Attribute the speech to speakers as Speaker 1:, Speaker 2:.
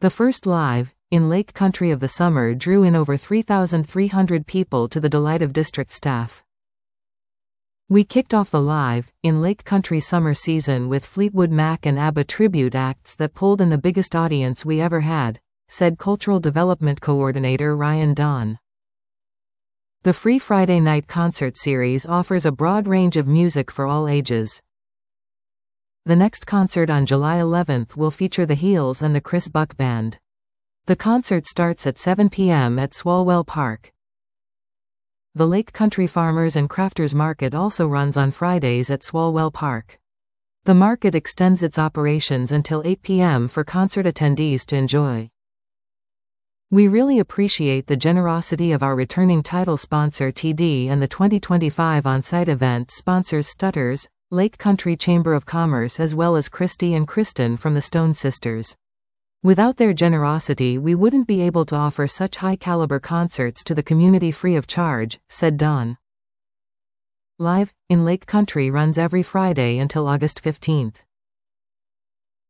Speaker 1: The first Live in Lake Country of the summer drew in over 3,300 people to the delight of district staff. We kicked off the Live in Lake Country summer season with Fleetwood Mac and ABBA tribute acts that pulled in the biggest audience we ever had, said Cultural Development Coordinator Ryan Don. The free Friday night concert series offers a broad range of music for all ages. The next concert on July 11th will feature the Heels and the Chris Buck Band. The concert starts at 7 p.m. at Swalwell Park. The Lake Country Farmers and Crafters Market also runs on Fridays at Swalwell Park. The market extends its operations until 8 p.m. for concert attendees to enjoy. We really appreciate the generosity of our returning title sponsor TD and the 2025 on-site event sponsors Stutters, Lake Country Chamber of Commerce, as well as Christy and Kristen from the Stone Sisters. Without their generosity, we wouldn't be able to offer such high-caliber concerts to the community free of charge, said Don. Live in Lake Country runs every Friday until August 15th.